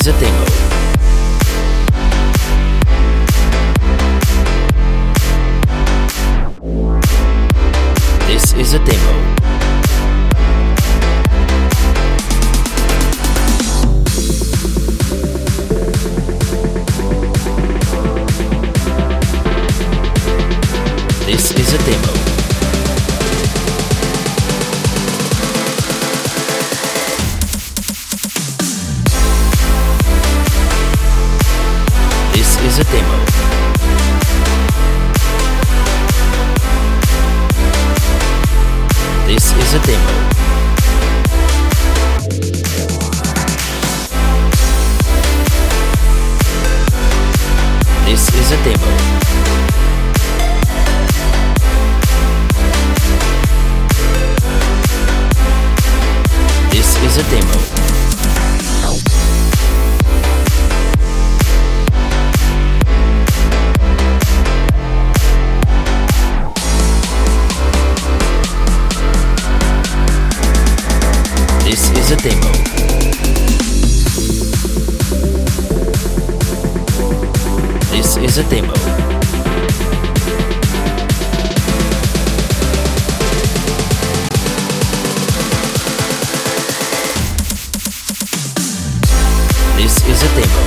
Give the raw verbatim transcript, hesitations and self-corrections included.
is a demo. This is a demo. This is a demo. This is a demo. This is a demo. This is a demo. This is a demo. This is a demo. This is a demo. This is a demo.